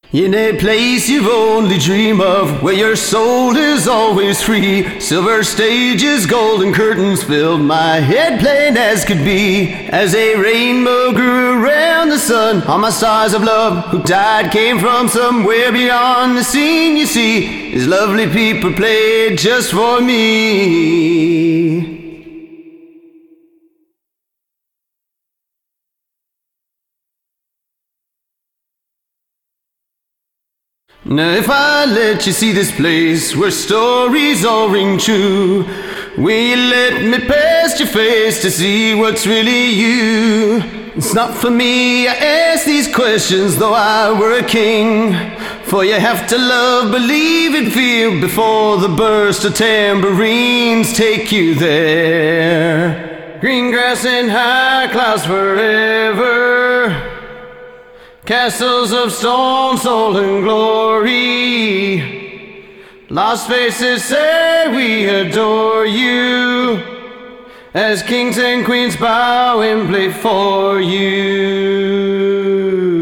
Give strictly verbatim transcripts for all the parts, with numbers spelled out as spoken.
In a place you've only dreamed of, where your soul is always free. Silver stages, golden curtains filled my head plain as could be. As a rainbow grew around the sun, all my stars of love who died came from somewhere beyond. The scene you see is lovely people played just for me. Now if I let you see this place where stories all ring true, will you let me past your face to see what's really you? It's not for me, I ask these questions though I were a king. For you have to love, believe and feel before the burst of tambourines take you there. Green grass and high clouds forever, castles of stone, soul and glory. Lost faces say we adore you, as kings and queens bow and play for you.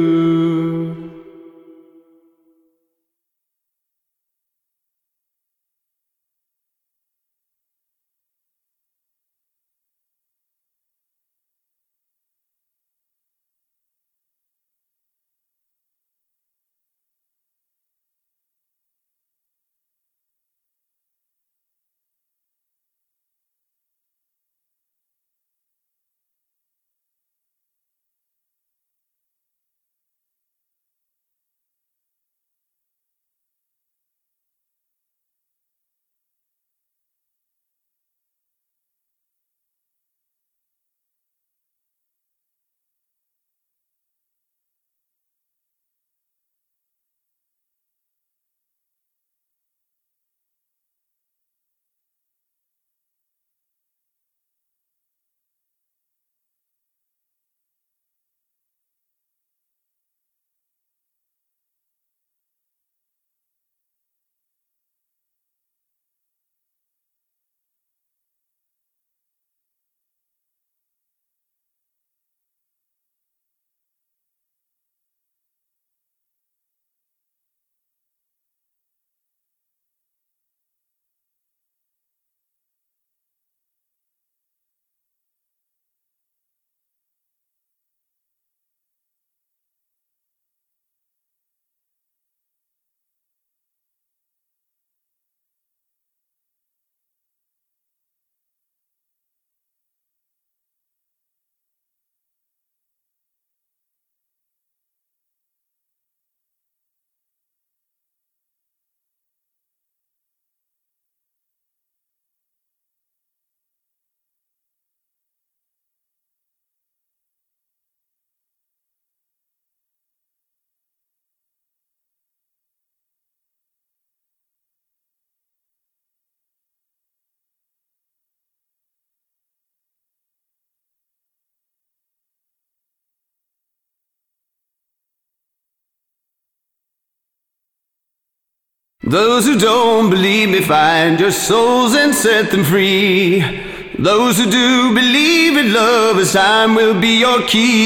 Those who don't believe me, find your souls and set them free. Those who do believe in love, as time will be your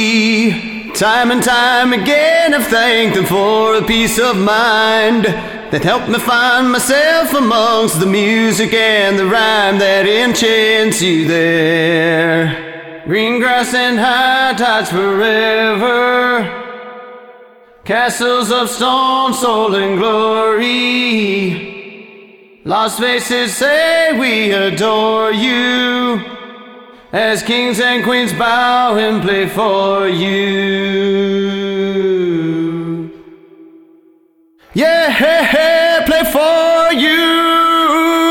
key. Time and time again I've thanked them for a peace of mind that helped me find myself amongst the music and the rhyme that enchants you there. Green grass and high tides forever, castles of stone, soul and glory. Lost faces say we adore you, as kings and queens bow and play for you. Yeah, play for you.